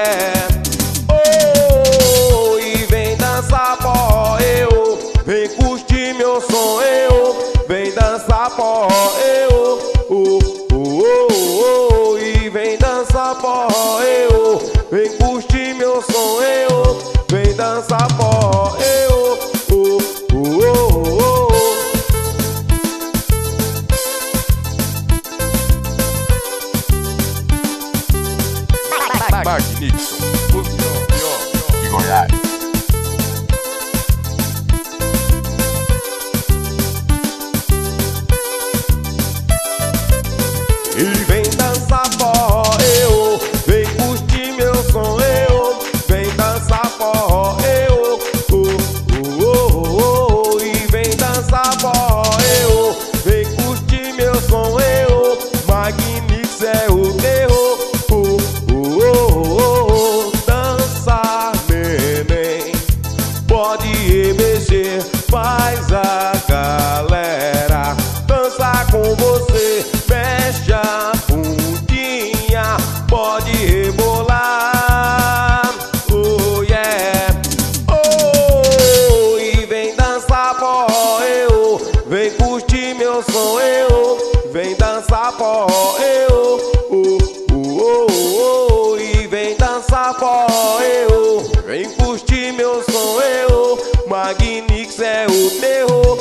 yeah. Oh, e vem dançar forró, eu. Vem curtir meu som, eu. Vem dançar forró, eu. E vem dançar forró, eu. Vem curtir meu som, eu. Vem dançar forró, eu. Magnixon, o pior de Goiás. E vem dançar forró, eu. Vem curtir meu som, eu. Vem dançar forró, eu. E vem dançar forró, eu. Vem curtir meu som, eu. Magnix é o terror. Dançar, neném. Pode remexer, faz a galera dançar com você. Mexe a bundinha, pode rebolar. Oh yeah. Oh, e vem dançar forró, eu. Vem curtir meu som, eu. Vem dançar forró, eu. E vem dançar forró, eu. Vem curtir meu som, eu. Magnix é o terror.